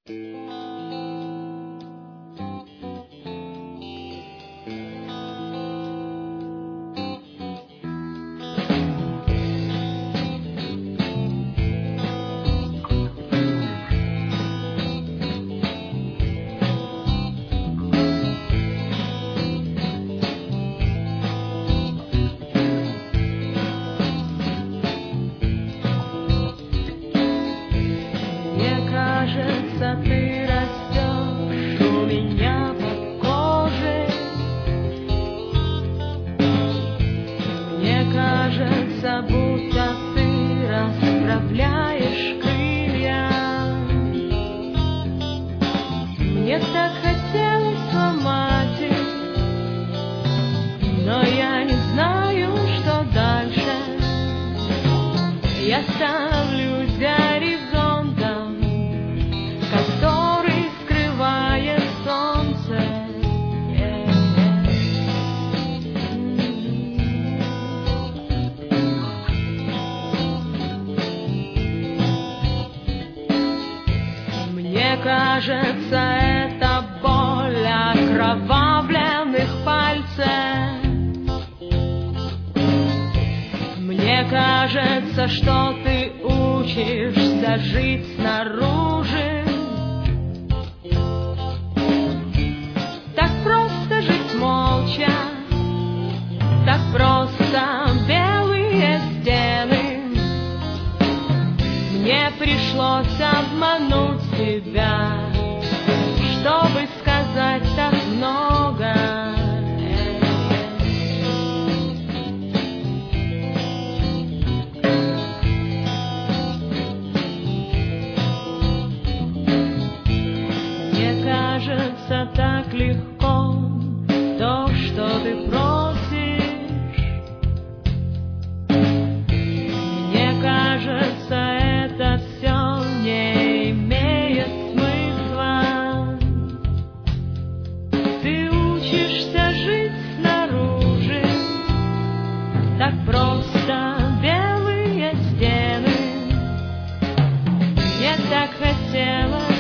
Кажется, ты растешь у меня под кожей. Мне кажется, будто ты расправляешь крылья. Мне так хотелось сломать их, но я не знаю, что дальше. Я ставлю горизонтом, который скрывает солнце. Мне кажется, это боль окровавленных пальцев. Мне кажется, что ты учишься жить снаружи. Так просто жить молча, так просто белые стены. Мне пришлось обмануть себя, чтобы сказать так много. Кажется, так легко то, что ты просишь. Мне кажется, это все не имеет смысла. Ты учишься жить снаружи, так просто белые стены. Мне так хотелось